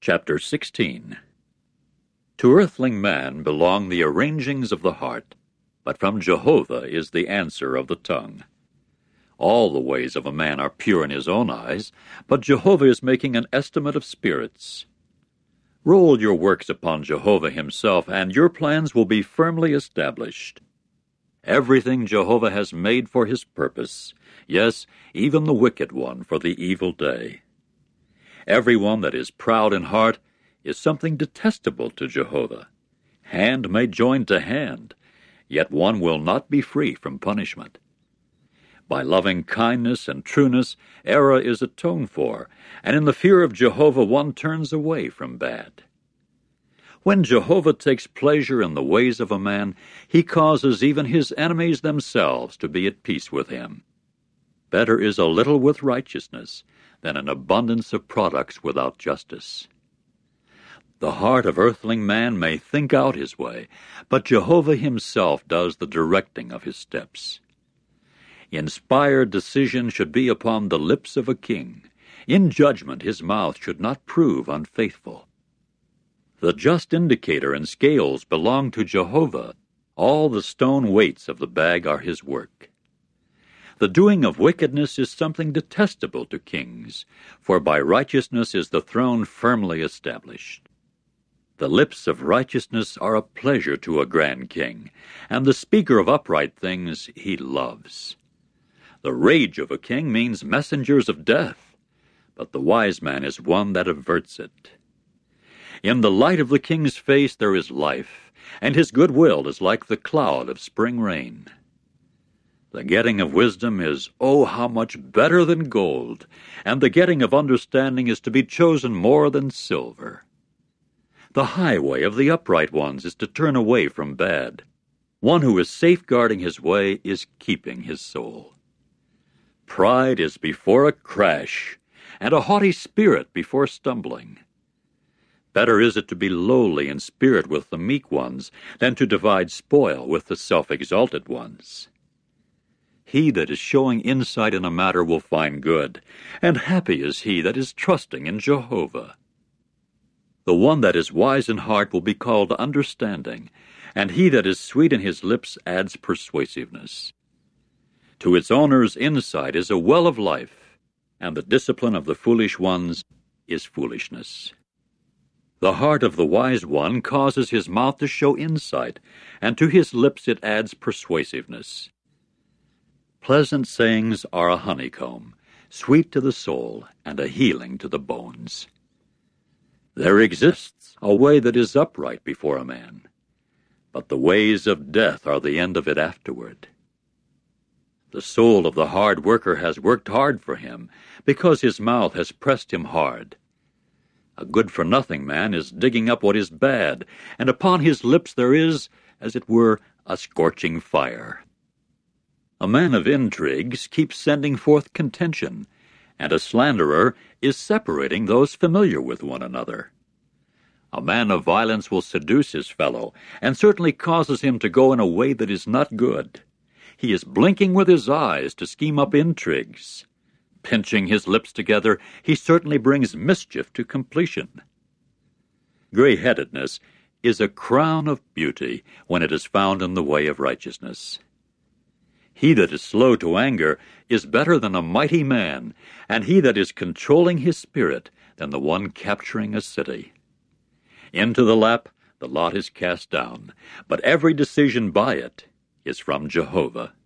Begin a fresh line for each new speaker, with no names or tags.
Chapter 16. To earthling man belong the arrangings of the heart, but from Jehovah is the answer of the tongue. All the ways of a man are pure in his own eyes, but Jehovah is making an estimate of spirits. Roll your works upon Jehovah himself, and your plans will be firmly established. Everything Jehovah has made for his purpose, yes, even the wicked one for the evil day. Everyone that is proud in heart is something detestable to Jehovah. Hand may join to hand, yet one will not be free from punishment. By loving kindness and trueness, error is atoned for, and in the fear of Jehovah one turns away from bad. When Jehovah takes pleasure in the ways of a man, he causes even his enemies themselves to be at peace with him. Better is a little with righteousness than an abundance of products without justice. The heart of earthling man may think out his way, but Jehovah himself does the directing of his steps. Inspired decision should be upon the lips of a king. In judgment his mouth should not prove unfaithful. The just indicator and scales belong to Jehovah. All the stone weights of the bag are his work. The doing of wickedness is something detestable to kings, for by righteousness is the throne firmly established. The lips of righteousness are a pleasure to a grand king, and the speaker of upright things he loves. The rage of a king means messengers of death, but the wise man is one that averts it. In the light of the king's face there is life, and his good will is like the cloud of spring rain. The getting of wisdom is, oh, how much better than gold, and the getting of understanding is to be chosen more than silver. The highway of the upright ones is to turn away from bad. One who is safeguarding his way is keeping his soul. Pride is before a crash, and a haughty spirit before stumbling. Better is it to be lowly in spirit with the meek ones than to divide spoil with the self-exalted ones. He that is showing insight in a matter will find good, and happy is he that is trusting in Jehovah. The one that is wise in heart will be called understanding, and he that is sweet in his lips adds persuasiveness. To its owner's insight is a well of life, and the discipline of the foolish ones is foolishness. The heart of the wise one causes his mouth to show insight, and to his lips it adds persuasiveness. Pleasant sayings are a honeycomb, sweet to the soul, and a healing to the bones. There exists a way that is upright before a man, but the ways of death are the end of it afterward. The soul of the hard worker has worked hard for him, because his mouth has pressed him hard. A good-for-nothing man is digging up what is bad, and upon his lips there is, as it were, a scorching fire. A man of intrigues keeps sending forth contention, and a slanderer is separating those familiar with one another. A man of violence will seduce his fellow, and certainly causes him to go in a way that is not good. He is blinking with his eyes to scheme up intrigues. Pinching his lips together, he certainly brings mischief to completion. Gray-headedness is a crown of beauty when it is found in the way of righteousness. He that is slow to anger is better than a mighty man, and he that is controlling his spirit than the one capturing a city. Into the lap the lot is cast down, but every decision by it is from Jehovah.